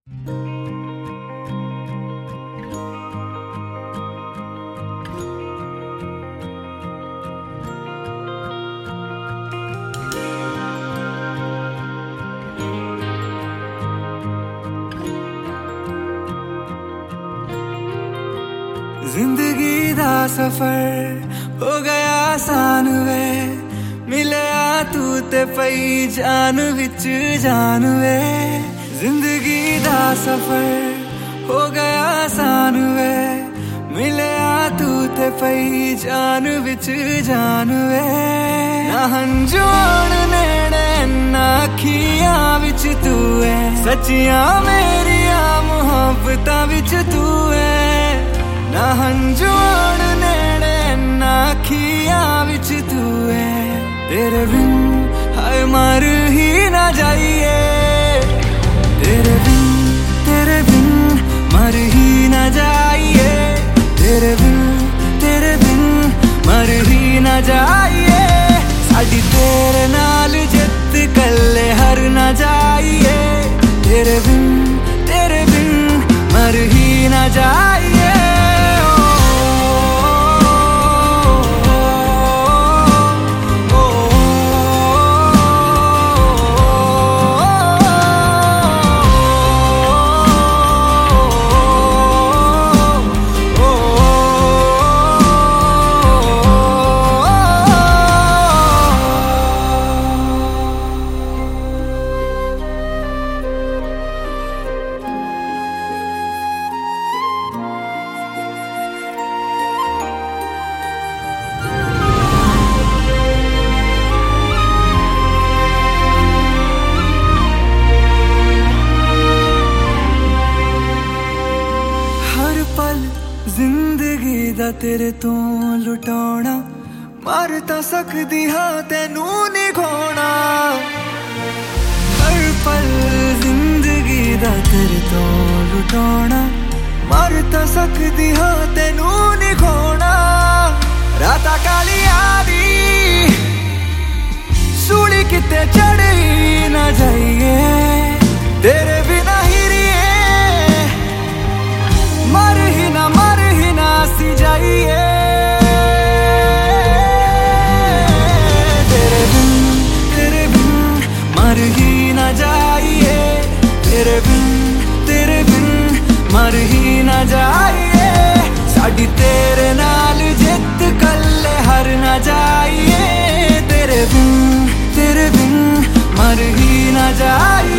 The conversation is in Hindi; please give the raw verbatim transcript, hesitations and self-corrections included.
जिंदगी दा सफर हो गया आसान वे, मिलिया तू ते पई जान विच जान वे। जिंदगी दा सफर हो गया आसान वे, मिलिया तू ते पई जान विच जान वे। ना हंजून नेड़े ना अखियां विच तू है, सच्चियां मेरिया मुहब्बतां विच तू है। ना हंजून नेड़े ना अखियां विच तू है, तेरे बिन हाय मर ही ना जाइए। तेरे बिन तेरे बिन मर ही ना जाइए। तेरे बिन तेरे बिन मर ही ना जाइए। साडी तेरे नाल जित कल्ले हर ना जाइए। तेरे बिन तेरे बिन मर ही ना जाइए। जिंदगी दा तेरे तो लुटाना, मार तां सकदी हां तैनू नहीं खोना। हर पल जिंदगी दा तेरे तो लुटाना, मार तां सकदी हां तैनू नहीं खोना। राता कालिया दी सूली किते चढ़ी ना जाइए। तेरे बिना हिरिए मर ही ना मर ही ना सी जाइए। तेरे बिन तेरे बिन मर ही ना जाइए। तेरे बिन तेरे बिन मर ही ना जाइए। साडी तेरे नाल जित कल्ले हर ना जाइए। तेरे बिन तेरे बिन मर ही ना जाइए।